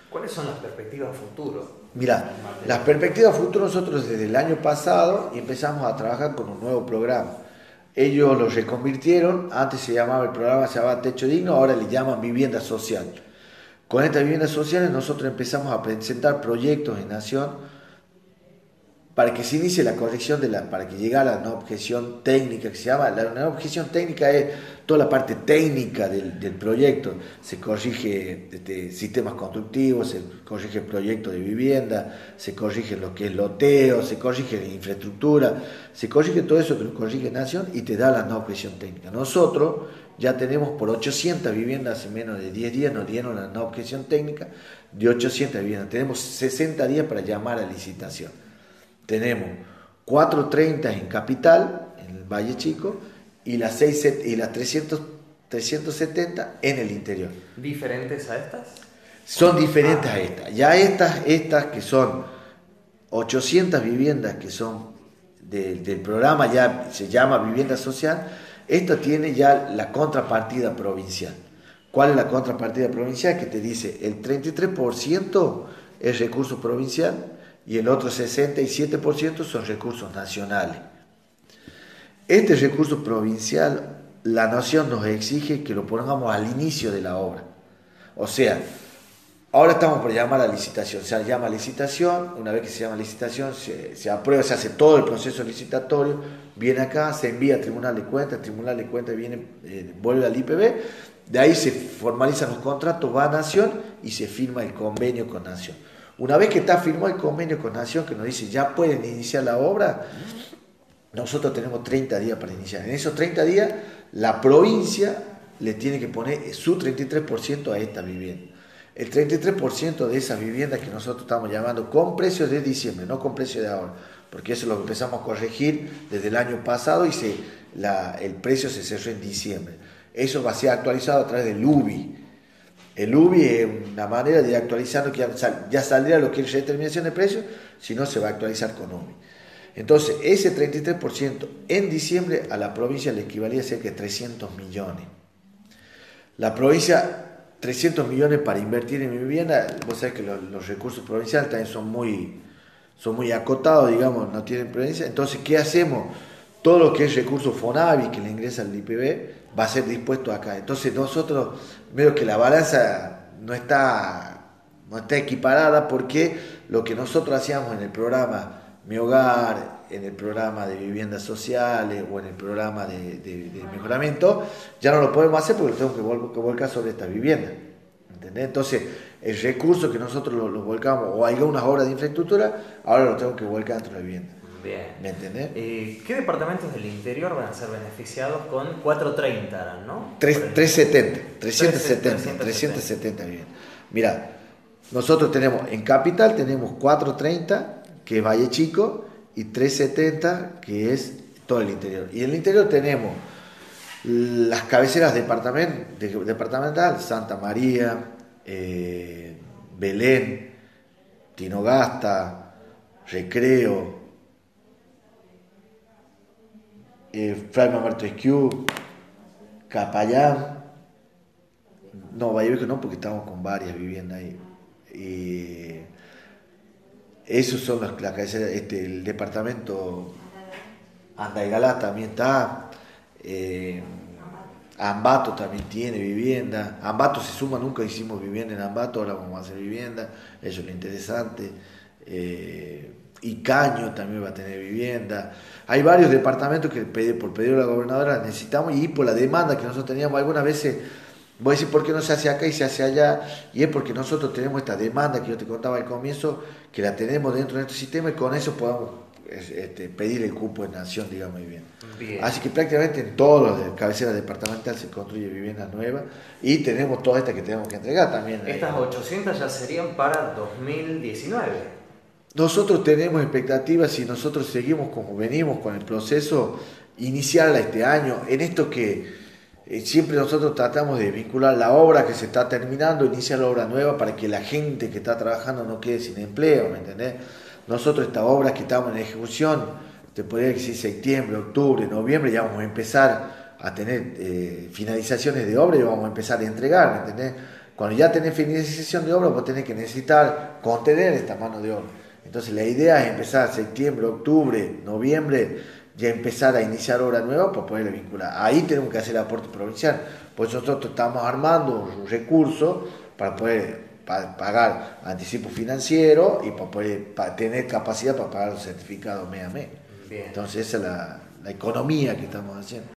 ¿Cuáles son las perspectivas futuro? Mira, las perspectivas futuro nosotros desde el año pasado empezamos a trabajar con un nuevo programa. Ellos lo reconvirtieron, antes se llamaba Techo Digno, ahora le llaman Vivienda Social. Con estas viviendas sociales nosotros empezamos a presentar proyectos en Nación para que se inicie la corrección para que llegara la nueva objeción técnica que se llama. La nueva objeción técnica es toda la parte técnica del proyecto. Se corrige sistemas constructivos, se corrige el proyecto de vivienda, se corrige lo que es loteo, se corrige la infraestructura, se corrige todo eso que lo corrige Nación y te da la nueva objeción técnica. Nosotros ya tenemos por 800 viviendas, hace menos de 10 días nos dieron la nueva objeción técnica de 800 viviendas. Tenemos 60 días para llamar a licitación. Tenemos 430 en Capital, en el Valle Chico, y las 370 en el interior. ¿Diferentes a estas? Son diferentes a estas. Ya estas que son 800 viviendas que son del programa, ya se llama Vivienda Social, esta tiene ya la contrapartida provincial. ¿Cuál es la contrapartida provincial? Que te dice el 33% es recurso provincial, y el otro 67% son recursos nacionales. Este recurso provincial, la Nación nos exige que lo pongamos al inicio de la obra. O sea, ahora estamos por llamar a licitación. Se llama a licitación, una vez que se llama a licitación, se aprueba, se hace todo el proceso licitatorio, viene acá, se envía a Tribunal de Cuentas, el Tribunal de Cuentas viene, vuelve al IPB, de ahí se formalizan los contratos, va a Nación y se firma el convenio con Nación. Una vez que está firmado el convenio con Nación, que nos dice ya pueden iniciar la obra, nosotros tenemos 30 días para iniciar. En esos 30 días, la provincia le tiene que poner su 33% a esta vivienda. El 33% de esas viviendas que nosotros estamos llamando con precio de diciembre, no con precio de ahora, porque eso lo empezamos a corregir desde el año pasado y el precio se cerró en diciembre. Eso va a ser actualizado a través del UBI. El UBI es una manera de actualizar, que ya saldría lo que es determinación de precios, si no se va a actualizar con UBI. Entonces, ese 33% en diciembre a la provincia le equivalía a cerca de 300 millones. La provincia, 300 millones para invertir en vivienda, vos sabés que los recursos provinciales también son muy acotados, digamos, no tienen presencia. Entonces, ¿qué hacemos? Todo lo que es recurso FONAVI que le ingresa al IPB va a ser dispuesto acá. Entonces nosotros veo que la balanza no está equiparada, porque lo que nosotros hacíamos en el programa Mi Hogar, en el programa de viviendas sociales o en el programa de mejoramiento, ya no lo podemos hacer porque lo tenemos que volcar sobre esta vivienda. ¿Entendés? Entonces el recurso que nosotros lo volcamos o hay algunas obras de infraestructura, ahora lo tenemos que volcar dentro de la vivienda. Bien. ¿Me entendés? ¿Qué departamentos del interior van a ser beneficiados con 430, no? 370 bien. Mira, nosotros tenemos en Capital tenemos 430, que es Valle Chico, y 370, que es todo el interior. Y en el interior tenemos las cabeceras departamental, Santa María, Belén, Tinogasta, Recreo, Fray Mamerto Esquiú, Capayán, no, Valle Viejo no, porque estamos con varias viviendas ahí. Esos son las cabeceras. El departamento Andaigalá también está, Ambato también tiene vivienda. Ambato se suma, nunca hicimos vivienda en Ambato, ahora vamos a hacer vivienda, eso es lo interesante. Icaño también va a tener vivienda. Hay varios departamentos que por pedido de la gobernadora necesitamos, y por la demanda que nosotros teníamos algunas veces. Voy a decir por qué no se hace acá y se hace allá, y es porque nosotros tenemos esta demanda que yo te contaba al comienzo, que la tenemos dentro de nuestro sistema, y con eso podamos pedir el cupo en Nación, digamos, bien. Así que prácticamente en todos los cabeceras departamental se construye vivienda nueva, y tenemos todas estas que tenemos que entregar también. Estas 800 ya serían para 2019. Nosotros tenemos expectativas, si nosotros seguimos como venimos con el proceso inicial a este año, en esto que siempre nosotros tratamos de vincular la obra que se está terminando, iniciar la obra nueva para que la gente que está trabajando no quede sin empleo, ¿me entendés? Nosotros esta obra que estamos en ejecución, te podría decir septiembre, octubre, noviembre, ya vamos a empezar a tener finalizaciones de obra y vamos a empezar a entregar, ¿me entendés? Cuando ya tenés finalización de obra, vos tenés que necesitar contener esta mano de obra. Entonces la idea es empezar septiembre, octubre, noviembre, ya empezar a iniciar obra nueva para poderla vincular. Ahí tenemos que hacer el aporte provincial. Por eso nosotros estamos armando un recurso para poder pagar anticipo financiero y para poder tener capacidad para pagar los certificados mes a mes. Bien. Entonces esa es la economía que estamos haciendo.